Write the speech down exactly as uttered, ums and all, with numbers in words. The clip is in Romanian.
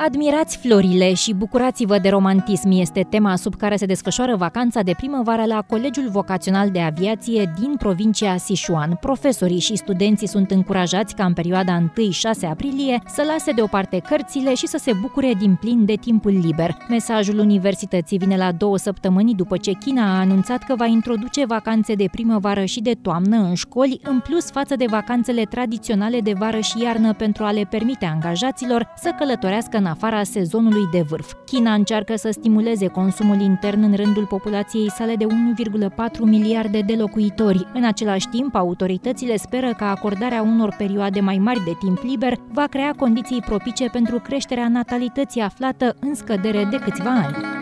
Admirați florile și bucurați-vă de romantism este tema sub care se desfășoară vacanța de primăvară la Colegiul Vocațional de Aviație din provincia Sișuan. Profesorii și studenții sunt încurajați ca în perioada întâi șase aprilie să lase deoparte cărțile și să se bucure din plin de timpul liber. Mesajul universității vine la două săptămâni după ce China a anunțat că va introduce vacanțe de primăvară și de toamnă în școli, în plus față de vacanțele tradiționale de vară și iarnă, pentru a le permite angajaților să călătorească în afara sezonului de vârf. China încearcă să stimuleze consumul intern în rândul populației sale de unu virgulă patru miliarde de locuitori. În același timp, autoritățile speră că acordarea unor perioade mai mari de timp liber va crea condiții propice pentru creșterea natalității aflată în scădere de câțiva ani.